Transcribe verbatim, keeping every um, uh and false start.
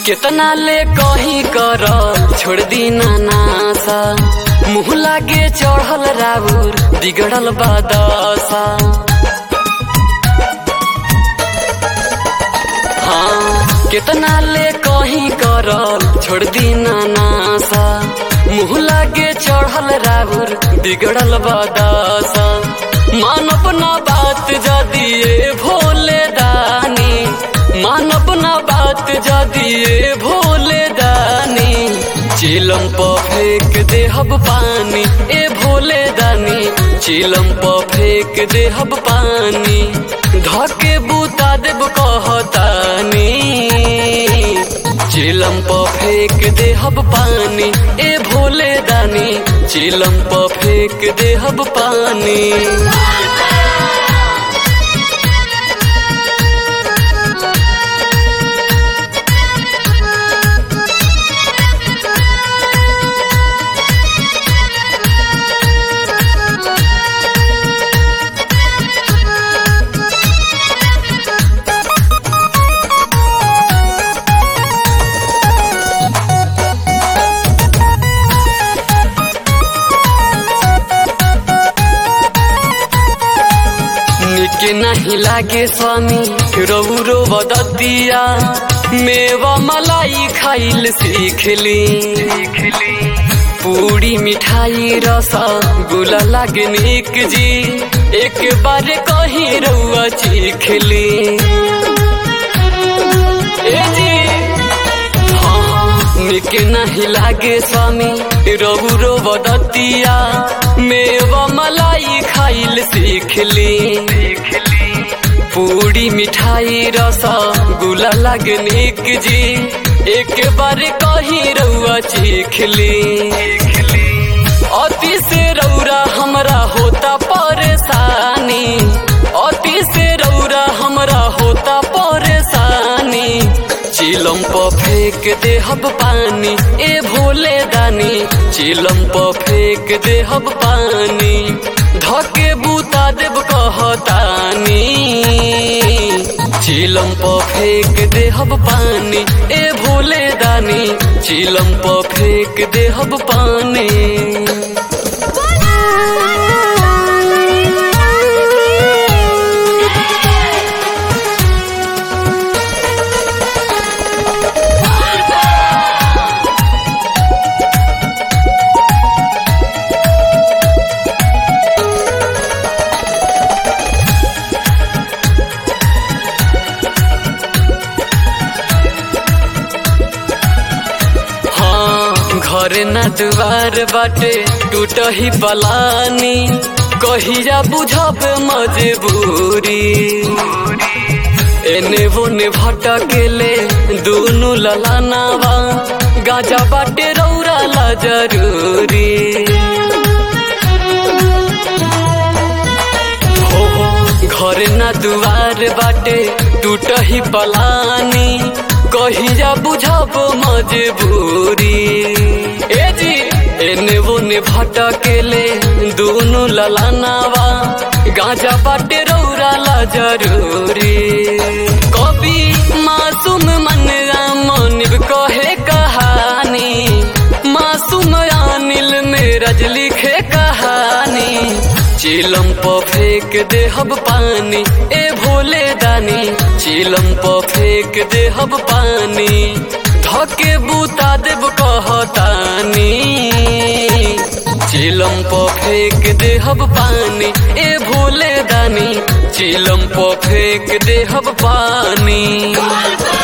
कितना ले कहीं कर छोड़ दी नासा मुँह लागे चढ़ल राउर बिगड़ल बादशा। हाँ कितना ले कहीं कर छोड़ दी नासा मुँह लागे चढ़ल राउर बिगड़ल बादशा। मानव ना बात जदिए भोले दानी मानव ना बात जदिए भोले दानी चिलम प फेंक देहब पानी ए भोले दानी चिलम प फेंक देहब पानी धके बूता देब कहतानी चिलम प फेंक देहब पानी ए भोले दानी चिलम प फेंक देहब पानी। के नहीं लागे स्वामी रौरो बदतिया मेवा मलाई खाइल सीख ली पूरी मिठाई रसा गुला लागे निक जी एक बार कहीं रउआ चीख ली ए जी। हाँ हाँ निके नहीं लागे स्वामी रौरो बदतिया मेवा मलाई खाइल सीख ली पूरी मिठाई रसा गुला लागे निक जी एक बार कहीं रउआ चीख ली। अति से रौरा हमरा होता परेशानी अति से रौरा हमरा होता परेशानी चिलम प फेंक देहब पानी ए भोले दानी चिलम प फेंक देहब पानी धके बूता देब कहतानी चिलम प फेंक देहब पानी ए भोले दानी चिलम प फेंक देहब पानी। घर न दुआर बाटे टूट ही पलानी कहिया बुझब मजबूरी एने बोने भटकेले दोनों ललानावा गाजा बाटे रौरा ला जरूरी। हो हो घर न दुआर बाटे टूट ही पलानी कहिया बुझब मजबूरी ए जी एने बोने भटकेले दोनों ललानावा गाजा बाटे रौरा ला जरूरी। कभी मासूम मन मानिब कहे कहानी मासूम अनिल मेरज लिखे कहानी चिलम प फेंक देहब पानी ए भोले दानी चिलम प फेंक देहब पानी धके बूता देब कहतानी चिलम प फेंक देहब पानी ए भोले दानी चिलम प फेंक देहब पानी।